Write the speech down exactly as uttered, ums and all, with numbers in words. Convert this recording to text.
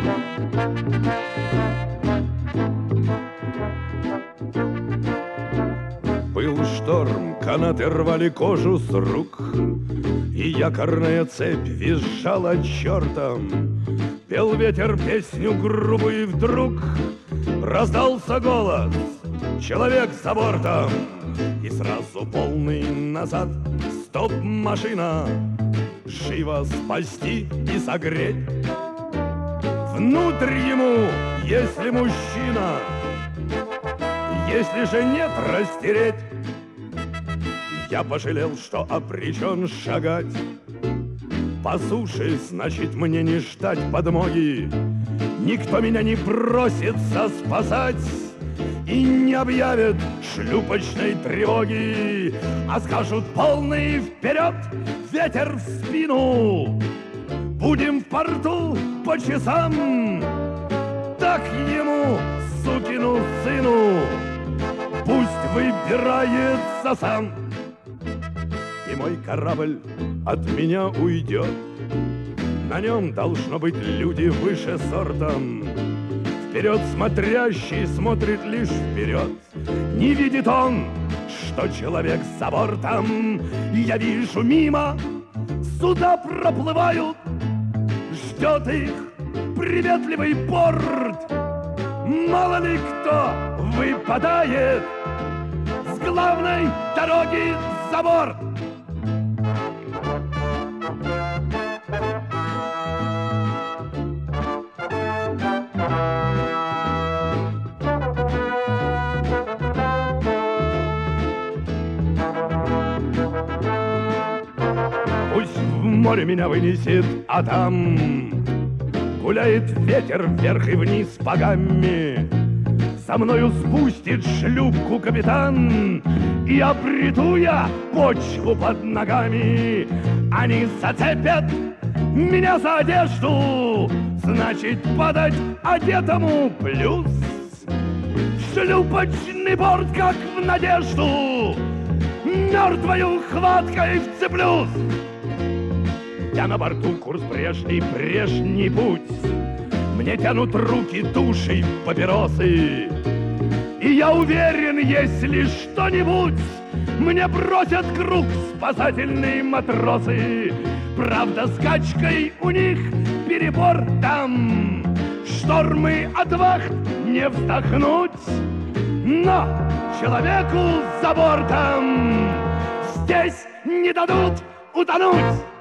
Был шторм, канаты рвали кожу с рук, и якорная цепь визжала чертом. Пел ветер песню грубую, и вдруг раздался голос: человек за бортом! И сразу полный назад стоп-машина, живо спасти и согреть. Внутрь ему, если мужчина, если же нет, растереть. Я пожалел, что обречен шагать по суше, значит, мне не ждать подмоги. Никто меня не просится спасать и не объявит шлюпочной тревоги, а скажут: полный вперед, ветер в спину, будем в порту по часам. Так ему, сукину сыну, пусть выбирается сам. И мой корабль от меня уйдет, на нем должно быть люди выше сортом. Вперед смотрящий смотрит лишь вперед, не видит он, что человек за бортом. Я вижу, мимо суда проплывают, ждет их приветливый порт. Мало ли кто выпадает с главной дороги за борт. Пусть в море меня вынесет, а там гуляет ветер вверх и вниз по гамме. За мною спустит шлюпку капитан, и обрету я почву под ногами. Они зацепят меня за одежду, значит, подать одетому плюс. Шлюпочный борт, как в надежду, мертвою хваткой вцеплюсь. Я на борту, курс прежний, прежний путь. Мне тянут руки, души, папиросы. И я уверен, если что-нибудь мне бросят круг спасательные матросы. Правда, с качкой у них перебор там, штормы от вахт не вздохнуть. Но человеку за бортом здесь не дадут утонуть.